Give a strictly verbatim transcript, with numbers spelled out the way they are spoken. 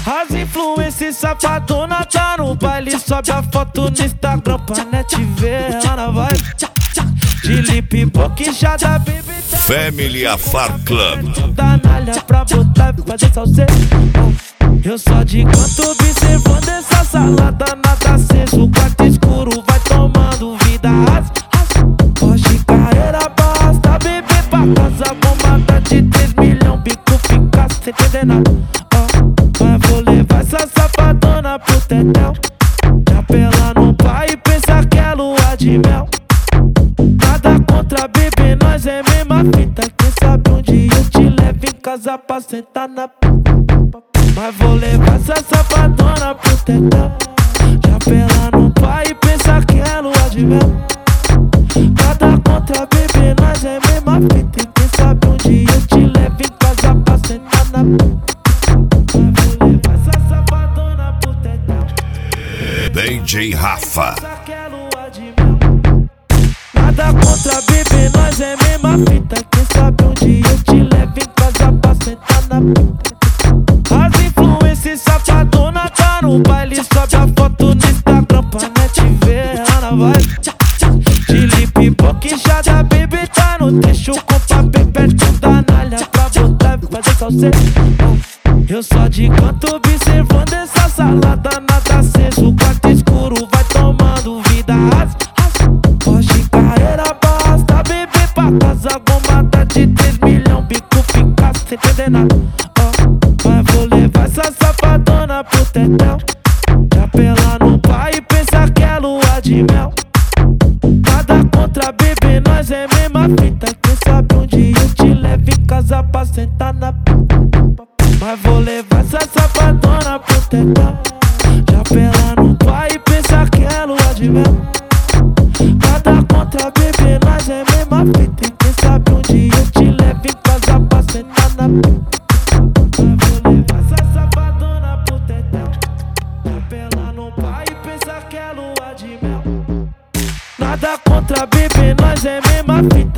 As influências safadona tá no baile, sobe a foto no Instagram pra net ver. Ela vai de lip boquinchada, baby. Family Afar Club. Da nalha pra botar e fazer salseiro. Eu só de canto observando essa salada, nada aceso. O quarto escuro vai tomando vida. Porsche, carreira, basta beber pra casa. Bombada de três milhões, bico fica sem entender nada. Mas vou levar essa safadona pro tetel. Já pela no pai e pensa que é lua de mel. Nada contra bebê, nós é mesma fita. Quem sabe um dia eu te levo em casa pra sentar na p. Mas vou levar essa safadona pro tetel. Já pela no pai e pensa que é lua de mel. Nada contra bebê, nós é mesma fita. E quem sabe um dia eu te levo em casa pra sentar na p. Mas vou levar essa safadona pro tetel. D J Rafa. Nada contra bebê, nós é mesma fita. Quem sabe um dia eu te levo em casa pra sentar na p. As influências safadona tá no baile, sobe a foto no Instagram pra net ver. Ela vai de lip boquinchada, baby, tá no trecho com papel perto da nalha pra botar e fazer salseiro. Eu só de canto observando essa salada, nada aceso. O quarto escuro vai tomando vida. Porsche, carreira, basta beber pra casa. Bombada de três milhões, bico fica sem entender nada. Mas vou levar essa safadona pro tetel. Já pela no pai e pensa que é lua de mel. Nada contra bebê, nós é mesma fita. Quem sabe um dia eu te levo em casa pra sentar na p. Mas vou levar essa safadona pro tetel. Já pela no pai e pensa que é lua de mel. Nada contra bebê, nós é mesma fita. E quem sabe um dia eu te levo em casa pra sentar na p. Mas vou levar essa safadona pro tetel. Já pela no pai e pensa que é lua de mel. Nada contra bebê, nós é mesma fita.